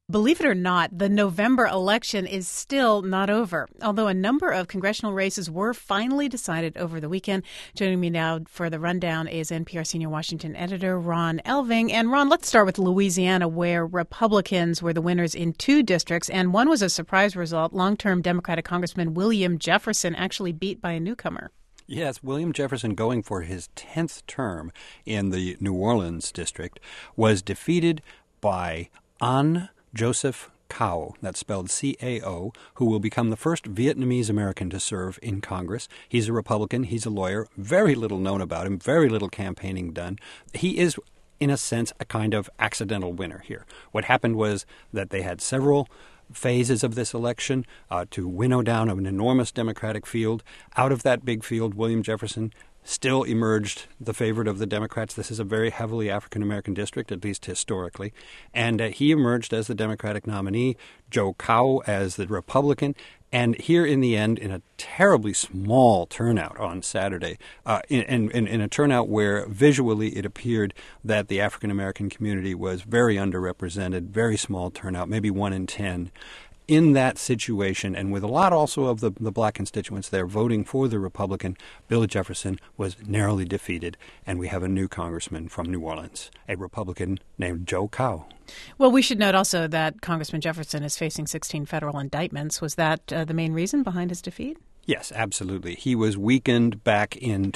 Believe it or not, the November election is still not over, although a number of congressional races were finally decided over the weekend. Joining me now for the rundown is NPR senior Washington editor Ron Elving. And Ron, let's start with Louisiana, where Republicans were the winners in two districts, and one was a surprise result. Long-term Democratic Congressman William Jefferson actually beat by a newcomer. Yes, William Jefferson, going for his 10th term in the New Orleans district, was defeated by An Joseph Cao, that's spelled C-A-O, who will become the first Vietnamese American to serve in Congress. He's a Republican. He's a lawyer. Very little known about him. Very little campaigning done. He is, in a sense, a kind of accidental winner here. What happened was that they had several phases of this election to winnow down an enormous Democratic field. Out of that big field, William Jefferson still emerged the favorite of the Democrats. This is a very heavily African-American district, at least historically. And he emerged as the Democratic nominee, Joe Cao as the Republican. And here in the end, in a terribly small turnout on Saturday, in a turnout where visually it appeared that the African-American community was very underrepresented, very small turnout, maybe 1 in 10. In that situation, and with a lot also of the black constituents there voting for the Republican, Bill Jefferson was narrowly defeated, and we have a new congressman from New Orleans, a Republican named Joe Cao. Well, we should note also that Congressman Jefferson is facing 16 federal indictments. Was that the main reason behind his defeat? Yes, absolutely. He was weakened back in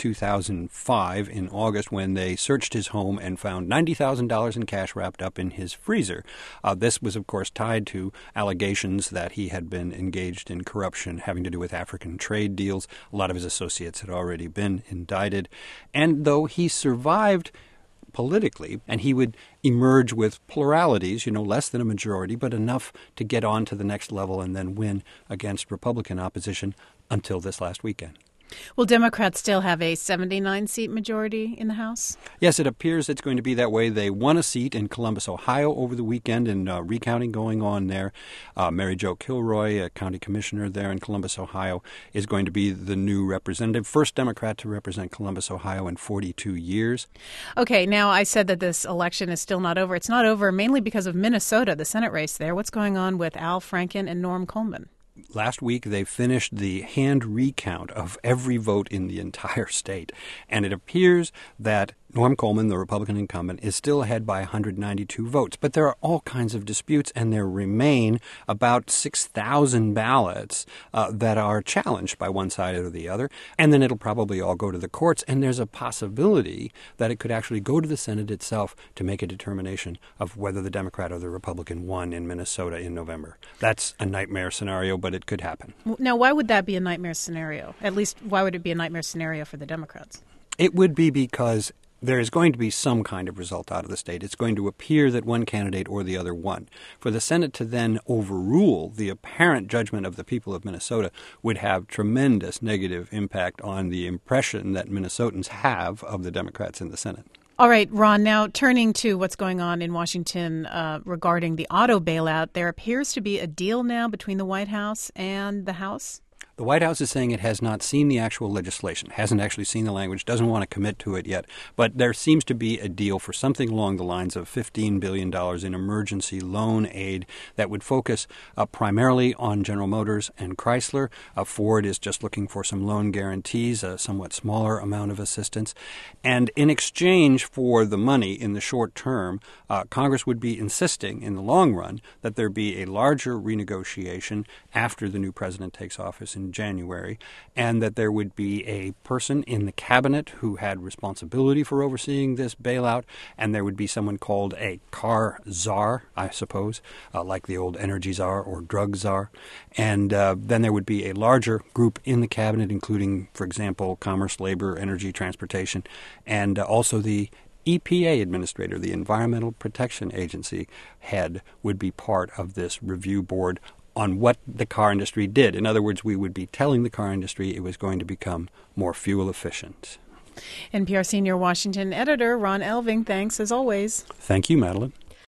2005 in August when they searched his home and found $90,000 in cash wrapped up in his freezer. This was, of course, tied to allegations that he had been engaged in corruption having to do with African trade deals. A lot of his associates had already been indicted. And though he survived politically, and he would emerge with pluralities, less than a majority, but enough to get on to the next level and then win against Republican opposition until this last weekend. Will Democrats still have a 79-seat majority in the House? Yes, it appears it's going to be that way. They won a seat in Columbus, Ohio over the weekend, and recounting going on there. Mary Jo Kilroy, a county commissioner there in Columbus, Ohio, is going to be the new representative, first Democrat to represent Columbus, Ohio in 42 years. Okay, now I said that this election is still not over. It's not over mainly because of Minnesota, the Senate race there. What's going on with Al Franken and Norm Coleman? Last week, they finished the hand recount of every vote in the entire state, and it appears that Norm Coleman, the Republican incumbent, is still ahead by 192 votes. But there are all kinds of disputes, and there remain about 6,000 ballots that are challenged by one side or the other. And then it'll probably all go to the courts, and there's a possibility that it could actually go to the Senate itself to make a determination of whether the Democrat or the Republican won in Minnesota in November. That's a nightmare scenario, but it could happen. Now, why would that be a nightmare scenario? At least, why would it be a nightmare scenario for the Democrats? It would be because there is going to be some kind of result out of the state. It's going to appear that one candidate or the other won. For the Senate to then overrule the apparent judgment of the people of Minnesota would have tremendous negative impact on the impression that Minnesotans have of the Democrats in the Senate. All right, Ron, now turning to what's going on in Washington regarding the auto bailout, there appears to be a deal now between the White House and the House. The White House is saying it has not seen the actual legislation, hasn't actually seen the language, doesn't want to commit to it yet. But there seems to be a deal for something along the lines of $15 billion in emergency loan aid that would focus primarily on General Motors and Chrysler. Ford is just looking for some loan guarantees, a somewhat smaller amount of assistance. And in exchange for the money in the short term, Congress would be insisting in the long run that there be a larger renegotiation after the new president takes office in January, and that there would be a person in the cabinet who had responsibility for overseeing this bailout, and there would be someone called a car czar, I suppose, like the old energy czar or drug czar. And then there would be a larger group in the cabinet, including, for example, commerce, labor, energy, transportation, and also the EPA administrator, the Environmental Protection Agency head, would be part of this review board on what the car industry did. In other words, we would be telling the car industry it was going to become more fuel efficient. NPR senior Washington editor Ron Elving, thanks as always. Thank you, Madeline.